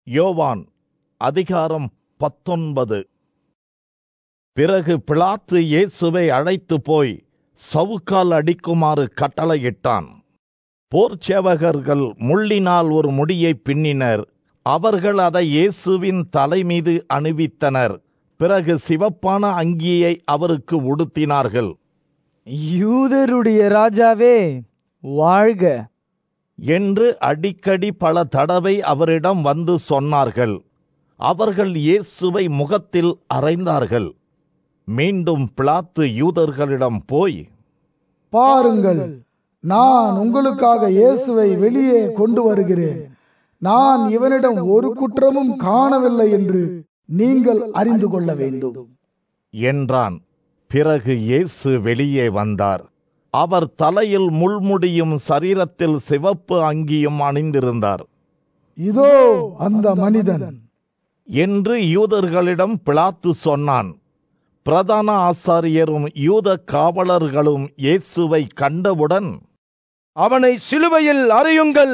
யோவான் அதிகாரம் 19. பிறகு பிலாத்து இயேசுவை அழைத்து போய் சவுக்கால் அடிக்குமாறு கட்டளையிட்டான். போர்ச்சேவகர்கள் முள்ளினால் ஒரு முடியை பின்னினர். அவர்கள் அதை இயேசுவின் தலைமீது அணிவித்தனர். பிறகு சிவப்பான அங்கியை அவருக்கு உடுத்தினார்கள். யூதருடைய ராஜாவே வாழ்க என்று அடிக்கடி பல தடவை அவரிடம் வந்து சொன்னார்கள். அவர்கள் இயேசுவை முகத்தில் அறைந்தார்கள். மீண்டும் பிலாத்து யூதர்களிடம் போய், பாருங்கள், நான் உங்களுக்காக இயேசுவை வெளியே கொண்டு வருகிறேன். நான் இவனிடம் ஒரு குற்றமும் காணவில்லை என்று நீங்கள் அறிந்து கொள்ள வேண்டும் என்றான். பிறகு இயேசு வெளியே வந்தார். அவர் தலையில் முள்முடியும் சரீரத்தில் சிவப்பு அங்கியும் அணிந்திருந்தார். இதோ அந்த மனிதன் என்று யூதர்களிடம் பிலாத்து சொன்னான். பிரதான ஆசாரியரும் யூத காவலர்களும் இயேசுவை கண்டவுடன், அவனை சிலுவையில் அறையுங்கள்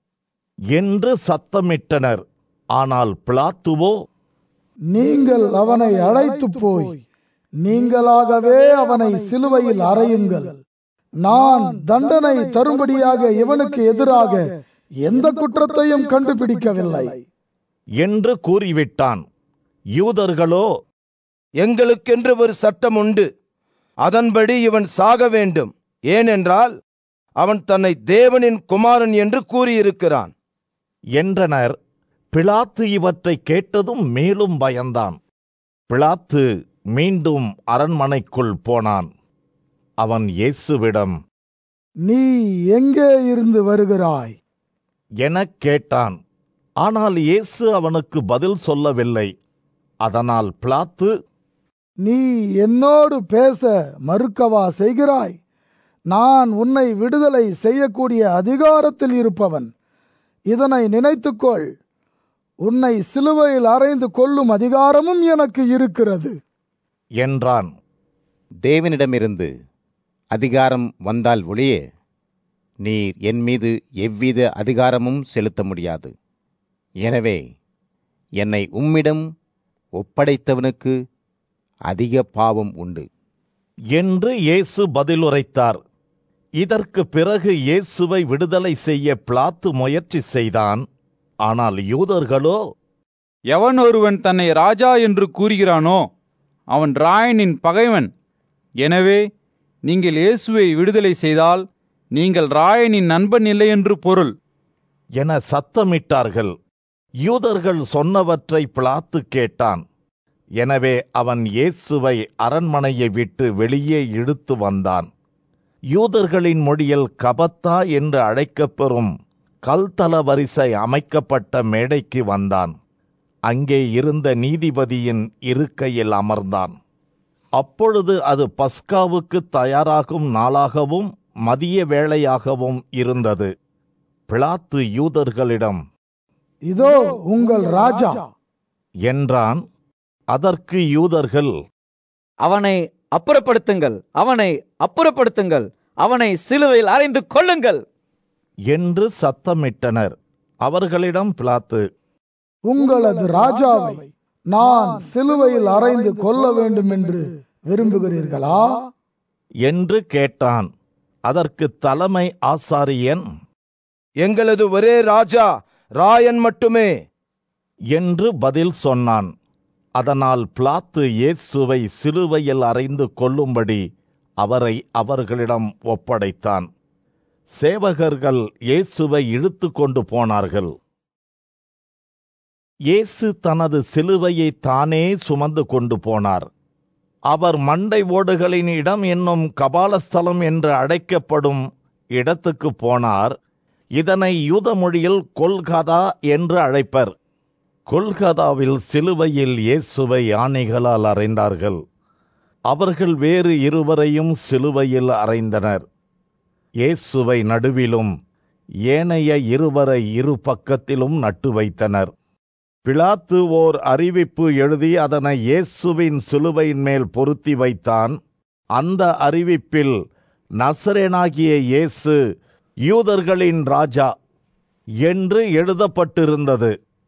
என்று சத்தமிட்டனர். ஆனால் பிலாத்துவோ, நீங்கள் அவனை அழைத்து போய் நீங்களாகவே அவனை சிலுவையில் அறையுங்கள். நான் தண்டனை தரும்படியாக இவனுக்கு எதிராக எந்த குற்றத்தையும் கண்டுபிடிக்கவில்லை என்று கூறிவிட்டான். யூதர்களோ, எங்களுக்கென்று ஒரு சட்டம் உண்டு, அதன்படி இவன் சாக வேண்டும், ஏனென்றால் அவன் தன்னை தேவனின் குமாரன் என்று கூறியிருக்கிறான் என்றனர். பிலாத்து இவற்றை கேட்டதும் மேலும் பயந்தான். பிலாத்து மீண்டும் அரண்மனைக்குள் போனான். அவன் இயேசுவிடம், நீ எங்கே இருந்து வருகிறாய் எனக் கேட்டான். ஆனால் இயேசு அவனுக்கு பதில் சொல்லவில்லை. அதனால் பிலாத்து, நீ என்னோடு பேச மறுக்கவா செய்கிறாய்? நான் உன்னை விடுதலை செய்யக்கூடிய அதிகாரத்தில் இருப்பவன். இதனை நினைத்துக்கொள், உன்னை சிலுவையில் அறைந்து கொல்லும் அதிகாரமும் எனக்கு இருக்கிறது என்றான். தேவனிடமிருந்து அதிகாரம் வந்தால் ஒழிய நீர் என் மீது எவ்வித அதிகாரமும் செலுத்த முடியாது. எனவே என்னை உம்மிடம் ஒப்படைத்தவனுக்கு அதிக பாவம் உண்டு என்று இயேசு பதிலுரைத்தார். இதற்கு பிறகு இயேசுவை விடுதலை செய்ய பிலாத்து முயற்சி செய்தான். ஆனால் யூதர்களோ, எவன் ஒருவன் தன்னை ராஜா என்று கூறுகிறானோ அவன் ராயனின் பகைவன். எனவே நீங்கள் இயேசுவை விடுதலை செய்தால் நீங்கள் ராயனின் நண்பன் இல்லை என்று பொருள் என சத்தமிட்டார்கள். யூதர்கள் சொன்னவற்றை பிலாத்து கேட்டான். எனவே அவன் இயேசுவை அரண்மனையை விட்டு வெளியே இழுத்து வந்தான். யூதர்களின் மொழியில் கபத்தா என்று அழைக்கப்பெறும் கல்தல வரிசை அமைக்கப்பட்ட மேடைக்கு வந்தான். அங்கே இருந்த நீதிபதியின் இருக்கையில் அமர்ந்தான். அப்பொழுது அது பஸ்காவுக்கு தயாராகும் நாளாகவும் மதிய வேளையாகவும் இருந்தது. பிலாத்து யூதர்களிடம், இதோ உங்கள் ராஜா என்றான். அதற்கு யூதர்கள், அவனை அப்புறப்படுத்துங்கள், அவனை அப்புறப்படுத்துங்கள், அவனை சிலுவையில் அறைந்து கொள்ளுங்கள் என்று சத்தமிட்டனர். அவர்களிடம் பிலாத்து, உங்களது ராஜாவை நான் சிலுவையில் அறைந்து கொல்ல வேண்டும் என்று விரும்புகிறீர்களா என்று கேட்டான். அதற்கு தலைமை ஆசாரியன், எங்களது ஒரே ராஜா ராயன் மட்டுமே என்று பதில் சொன்னான். அதனால் பிலாத்து இயேசுவை சிலுவையில் அறைந்து கொல்லும்படி அவரை அவர்களிடம் ஒப்படைத்தான். சேவகர்கள் இயேசுவை இழுத்து கொண்டு போனார்கள். இயேசு தனது சிலுவையை தானே சுமந்து கொண்டு போனார். அவர் மண்டை ஓடுகளின் இடம் என்னும் கபாலஸ்தலம் என்று அழைக்கப்படும் இடத்துக்கு போனார். இதனை யூத மொழியில் கொல்கதா என்று அழைப்பர். கொல்கதாவில் சிலுவையில் இயேசுவை ஆணிகளால் அறைந்தார்கள். அவர்கள் வேறு இருவரையும் சிலுவையில் அறைந்தனர். இயேசுவை நடுவிலும் ஏனைய இருவரை இரு பக்கத்திலும் நட்டு வைத்தனர். பிலாத்து ஓர் அறிவிப்பு எழுதி அதனை இயேசுவின் சிலுவையின் மேல் பொருத்தி வைத்தான். அந்த அறிவிப்பில் நசரேனாகிய இயேசு யூதர்களின் ராஜா என்று எழுதப்பட்டிருந்தது.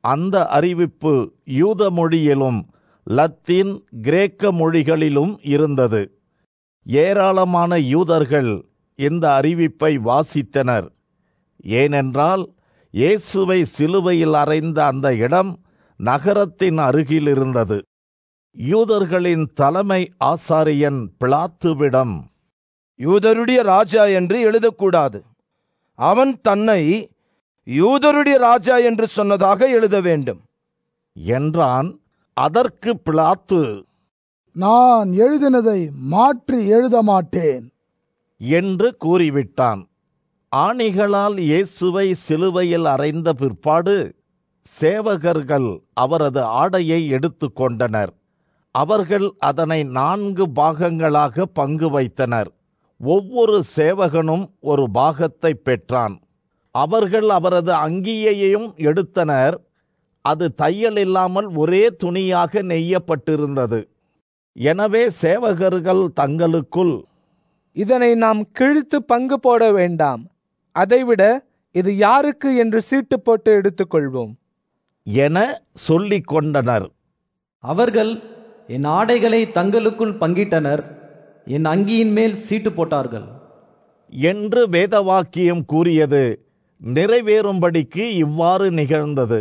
அந்த அறிவிப்பு யூத மொழியிலும் லத்தீன் கிரேக்க மொழிகளிலும் இருந்தது. ஏராளமான யூதர்கள் இந்த அறிவிப்பை வாசித்தனர். ஏனென்றால் இயேசுவை சிலுவையில் அறைந்த அந்த இடம் நகரத்தின் அருகில் இருந்தது. யூதர்களின் தலைமை ஆசாரியன் பிலாத்துவிடம், யூதருடைய ராஜா என்று எழுதக்கூடாது, அவன் தன்னை யூதருடைய ராஜா என்று சொன்னதாக எழுத வேண்டும் என்றான். அதற்கு பிலாத்து, நான் எழுதினதை மாற்றி எழுத மாட்டேன் என்று கூறிவிட்டான். ஆணிகளால் இயேசுவை சிலுவையில் அறைந்த பிற்பாடு சேவகர்கள் அவரது ஆடையை எடுத்து கொண்டனர். அவர்கள் அதனை 4 பாகங்களாக பங்கு வைத்தனர். ஒவ்வொரு சேவகனும் ஒரு பாகத்தை பெற்றான். அவர்கள் அவரது அங்கியையும் எடுத்தனர். அது தையல் இல்லாமல் ஒரே துணியாக நெய்யப்பட்டிருந்தது. எனவே சேவகர்கள் தங்களுக்குள், இதனை நாம் கிழித்து பங்கு போட வேண்டாம், அதைவிட இது யாருக்கு என்று சீட்டு போட்டு எடுத்துக்கொள்வோம் என சொல்லிக் கொண்டனர். அவர்கள் என் ஆடைகளை தங்களுக்குள் பங்கிட்டனர், என் அங்கியின் மேல் சீட்டு போட்டார்கள் என்று வேதவாக்கியம் கூறியது நிறைவேறும்படிக்கு இவ்வாறு நிகழ்ந்தது.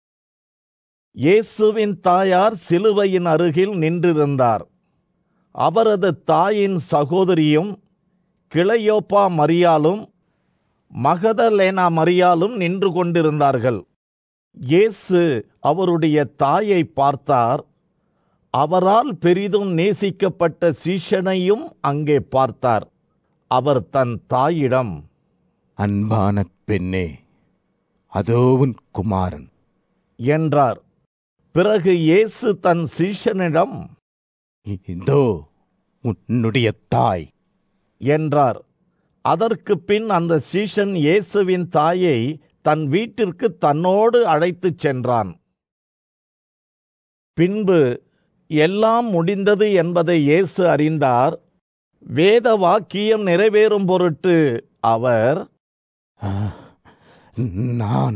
இயேசுவின் தாயார் சிலுவையின் அருகில் நின்றிருந்தார். அவரது தாயின் சகோதரியும் கிளையோப்பா மரியாளும் மகதலேனா மரியாளும் நின்று கொண்டிருந்தார்கள். இயேசு அவருடைய தாயை பார்த்தார். அவரால் பெரிதும் நேசிக்கப்பட்ட சீஷனையும் அங்கே பார்த்தார். அவர் தன் தாயிடம், அன்பான பெண்ணே, அதோ உன் குமாரன் என்றார். பிறகு இயேசு தன் சீஷனிடம், இதோ உன்னுடைய தாய் என்றார். அதற்கு பின் அந்த சீஷன் இயேசுவின் தாயை தன் வீட்டிற்கு தன்னோடு அழைத்துச் சென்றான். பின்பு எல்லாம் முடிந்தது என்பதை இயேசு அறிந்தார். வேத வாக்கியம் நிறைவேறும் பொருட்டு அவர், நான்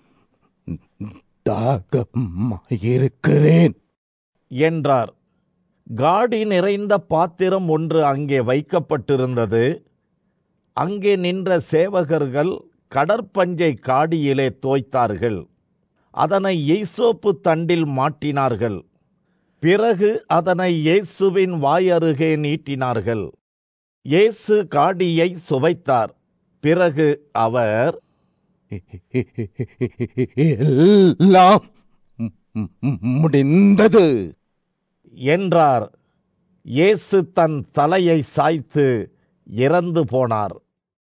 தாகமாயிருக்கிறேன் என்றார். காடி நிறைந்த பாத்திரம் ஒன்று அங்கே வைக்கப்பட்டிருந்தது. அங்கே நின்ற சேவகர்கள் கடற்பஞ்சை காடியிலே தோய்த்தார்கள். அதனை ஈசோப்பு தண்டில் மாட்டினார்கள். பிறகு அதனை இயேசுவின் வாயருகே நீட்டினார்கள். இயேசு காடியை சுவைத்தார். பிறகு அவர், எல்லாம் முடிந்தது என்றார். இயேசு தன் தலையை சாய்த்து இறந்து போனார்.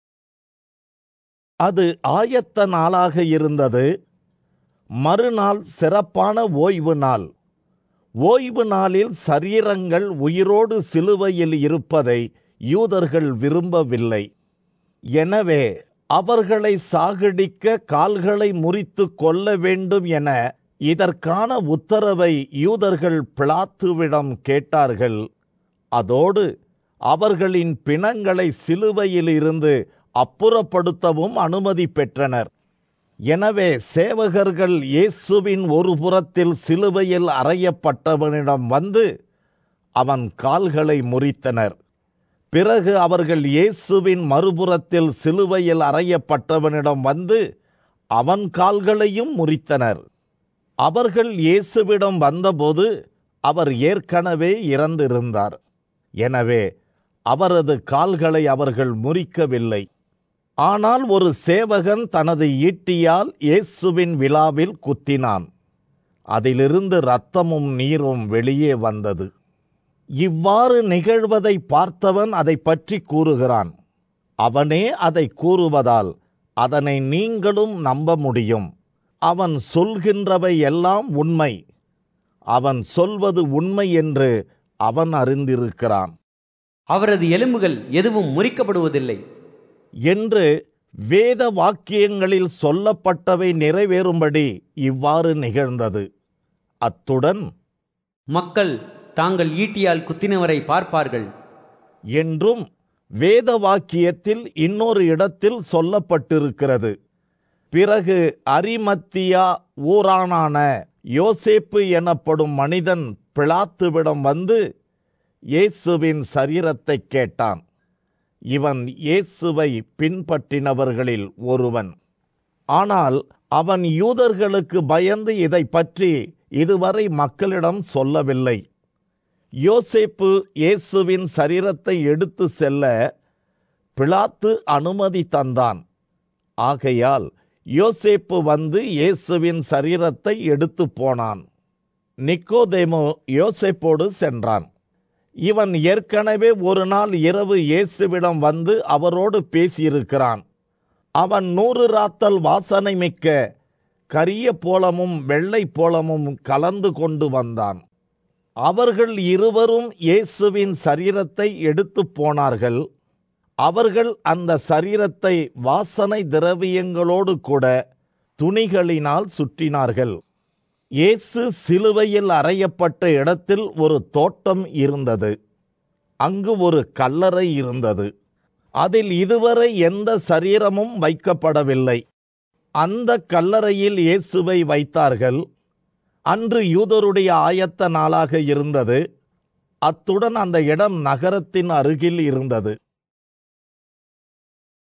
அது ஆயத்த நாளாக இருந்தது. மறுநாள் சிறப்பான ஓய்வு நாள். ஓய்வு நாளில் சரீரங்கள் உயிரோடு சிலுவையில் இருப்பதை யூதர்கள் விரும்பவில்லை. எனவே அவர்களை சாகடிக்க கால்களை முறித்து கொல்ல வேண்டும் என இதற்கான உத்தரவை யூதர்கள் பிலாத்துவிடம் கேட்டார்கள். அதோடு அவர்களின் பிணங்களை சிலுவையில் இருந்து அப்புறப்படுத்தவும் அனுமதி பெற்றனர். எனவே சேவகர்கள் இயேசுவின் ஒரு புறத்தில் சிலுவையில் அறையப்பட்டவனிடம் வந்து அவன் கால்களை முறித்தனர். பிறகு அவர்கள் இயேசுவின் மறுபுறத்தில் சிலுவையில் அறையப்பட்டவனிடம் வந்து அவன் கால்களையும் முறித்தனர். அவர்கள் இயேசுவிடம் வந்தபோது அவர் ஏற்கனவே இறந்திருந்தார். எனவே அவரது கால்களை அவர்கள் முறிக்கவில்லை. ஆனால் ஒரு சேவகன் தனது ஈட்டியால் இயேசுவின் விலாவில் குத்தினான். அதிலிருந்து இரத்தமும் நீரும் வெளியே வந்தது. இவ்வாறு நிகழ்வதை பார்த்தவன் அதை பற்றி கூறுகிறான். அவனே அதை கூறுவதால் அதனை நீங்களும் நம்ப முடியும். அவன் சொல்கின்றவை எல்லாம் உண்மை. அவன் சொல்வது உண்மை என்று அவன் அறிந்திருக்கிறான். அவரது எலும்புகள் எதுவும் முறிக்கப்படுவதில்லை என்று வேத வாக்கியங்களில் சொல்லப்பட்டவை நிறைவேறும்படி இவ்வாறு நிகழ்ந்தது. அத்துடன் மக்கள் தாங்கள் ஈட்டியால் குத்தினவரை பார்ப்பார்கள் என்றும் வேத வாக்கியத்தில் இன்னொரு இடத்தில் சொல்லப்பட்டிருக்கிறது. பிறகு அரிமத்தியா ஊரானான யோசேப்பு எனப்படும் மனிதன் பிலாத்துவிடம் வந்து இயேசுவின் சரீரத்தைக் கேட்டான். இவன் இயேசுவை பின்பற்றினவர்களில் ஒருவன். ஆனால் அவன் யூதர்களுக்கு பயந்து இதை பற்றி இதுவரை மக்களிடம் சொல்லவில்லை. யோசேப்பு இயேசுவின் சரீரத்தை எடுத்து செல்ல பிலாத்து அனுமதி தந்தான். ஆகையால் யோசேப்பு வந்து இயேசுவின் சரீரத்தை எடுத்து போனான். நிக்கோதேமு யோசேப்போடு சென்றான். இவன் ஏற்கனவே ஒரு நாள் இரவு இயேசுவிடம் வந்து அவரோடு பேசியிருக்கிறான். அவன் 100 ராத்தல் வாசனை மிக்க கரிய போலமும் வெள்ளை போலமும் கலந்து கொண்டு வந்தான். அவர்கள் இருவரும் இயேசுவின் சரீரத்தை எடுத்து போனார்கள். அவர்கள் அந்த சரீரத்தை வாசனை திரவியங்களோடு கூட துணிகளினால் சுற்றினார்கள். இயேசு சிலுவையில் அறையப்பட்ட இடத்தில் ஒரு தோட்டம் இருந்தது. அங்கு ஒரு கல்லறை இருந்தது. அதில் இதுவரை எந்த சரீரமும் வைக்கப்படவில்லை. அந்த கல்லறையில் இயேசுவை வைத்தார்கள். அன்று யூதருடைய ஆயத்த நாளாக இருந்தது. அத்துடன் அந்த இடம் நகரத்தின் அருகில் இருந்தது.